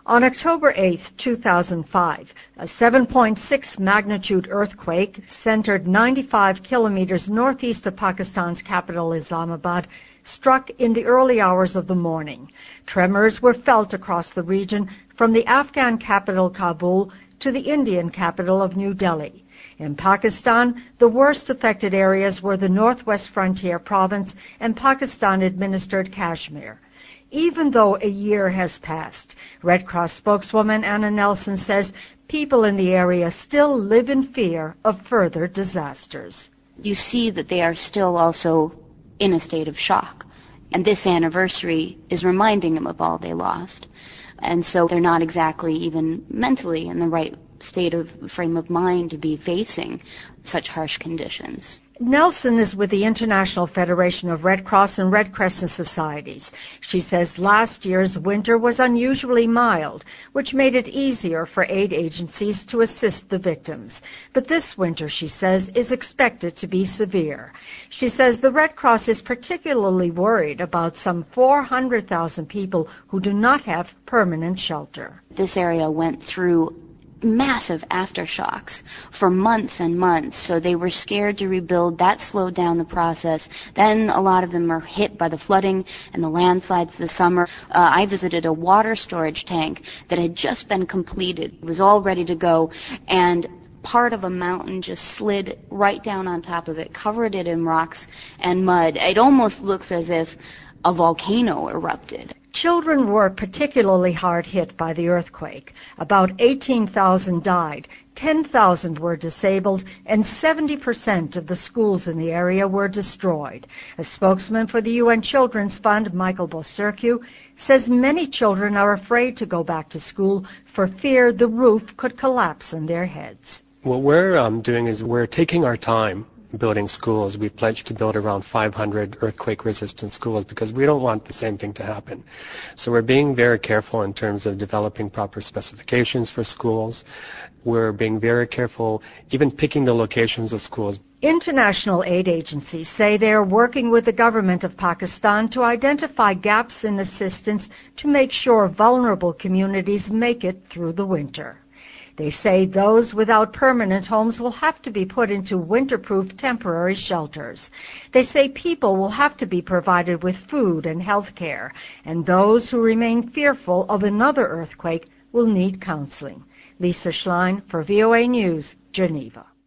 On October 8, 2005, a 7.6 magnitude earthquake centered 95 kilometers northeast of Pakistan's capital Islamabad struck in the early hours of the morning. Tremors were felt across the region from the Afghan capital Kabul to the Indian capital of New Delhi. In Pakistan, the worst affected areas were the Northwest Frontier Province and Pakistan-administered Kashmir. Even though a year has passed, Red Cross spokeswoman Anna Nelson says people in the area still live in fear of further disasters. You see that they are still also in a state of shock. And this anniversary is reminding them of all they lost. And so they're not exactly even mentally in the right frame of mind to be facing such harsh conditions. Nelson is with the International Federation of Red Cross and Red Crescent Societies. She says last year's winter was unusually mild, which made it easier for aid agencies to assist the victims. But this winter, she says, is expected to be severe. She says the Red Cross is particularly worried about some 400,000 people who do not have permanent shelter. This area went through massive aftershocks for months and months, so they were scared to rebuild. That slowed down the process. Then a lot of them were hit by the flooding and the landslides this summer. I visited a water storage tank that had just been completed. It was all ready to go, and part of a mountain just slid right down on top of it, covered it in rocks and mud. It almost looks as if a volcano erupted. Children were particularly hard hit by the earthquake. About 18,000 died, 10,000 were disabled, and 70% of the schools in the area were destroyed. A spokesman for the UN Children's Fund, Michael Boserkiu, says many children are afraid to go back to school for fear the roof could collapse on their heads. What we're doing is we're taking our time building schools. We've pledged to build around 500 earthquake-resistant schools because we don't want the same thing to happen. So we're being very careful in terms of developing proper specifications for schools. We're being very careful even picking the locations of schools. International aid agencies say they are working with the government of Pakistan to identify gaps in assistance to make sure vulnerable communities make it through the winter. They say those without permanent homes will have to be put into winter-proof temporary shelters. They say people will have to be provided with food and health care, and those who remain fearful of another earthquake will need counseling. Lisa Schlein for VOA News, Geneva.